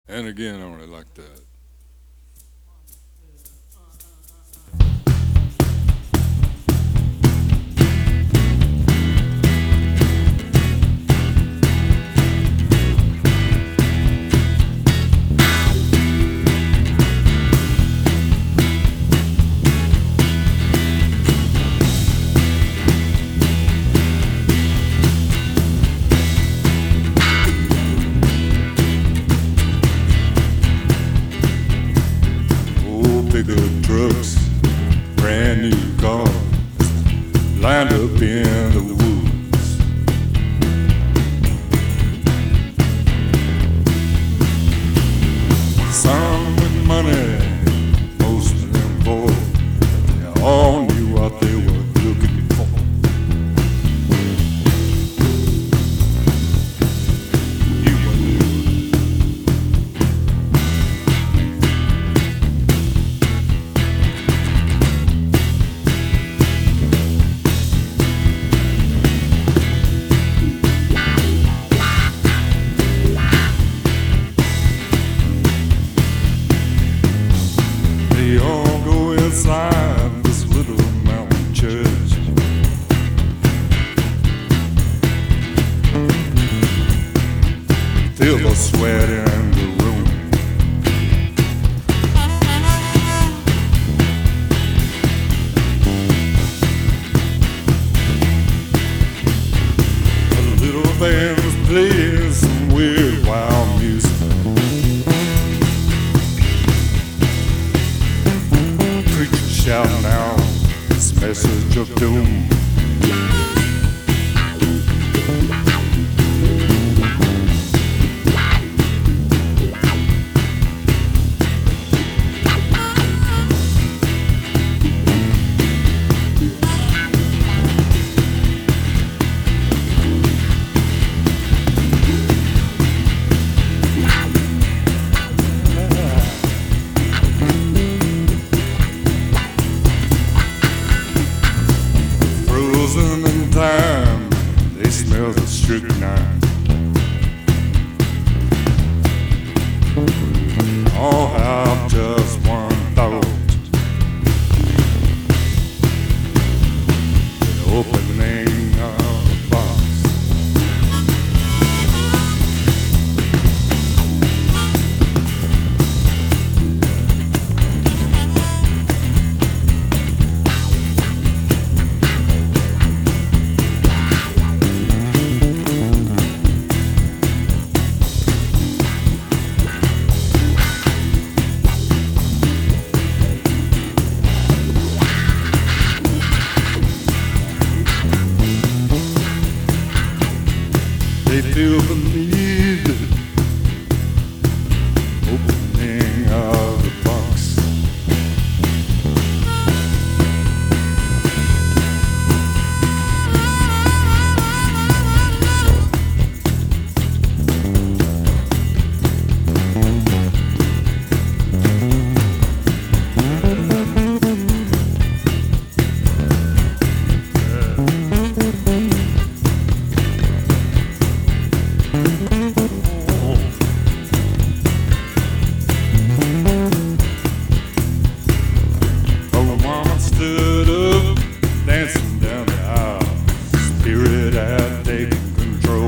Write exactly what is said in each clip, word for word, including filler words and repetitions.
And again on it like that. Pickup trucks, brand new cars, lined up in the woods. Some with money, most of them poor. They all knew what they were looking for. You They all go inside this little mountain church. Feel the sweat in the room. A little band was playing some weird wild music. Shouting out this message of doom. Frozen in time, they smell the strychnine. All have just one thought: the opening of the box. They feel the need, opening of the box. Stood up, dancing down the aisle. Spirit had taken control.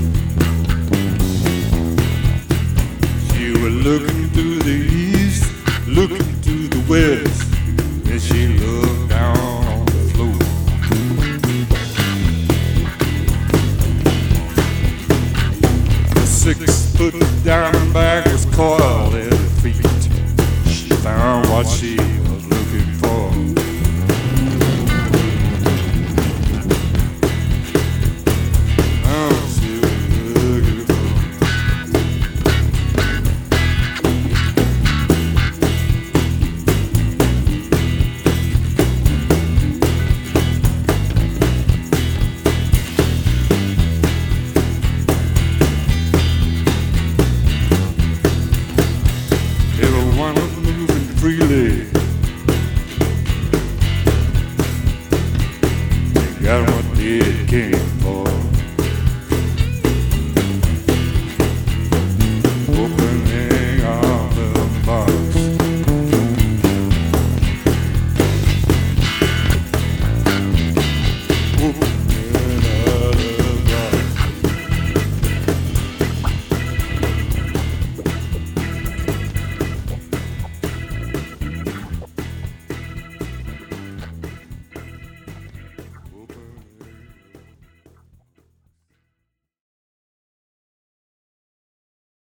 She was looking to the east, looking to the west, and she looked down on the floor. The six-foot diamondback was coiled at her feet. She found what she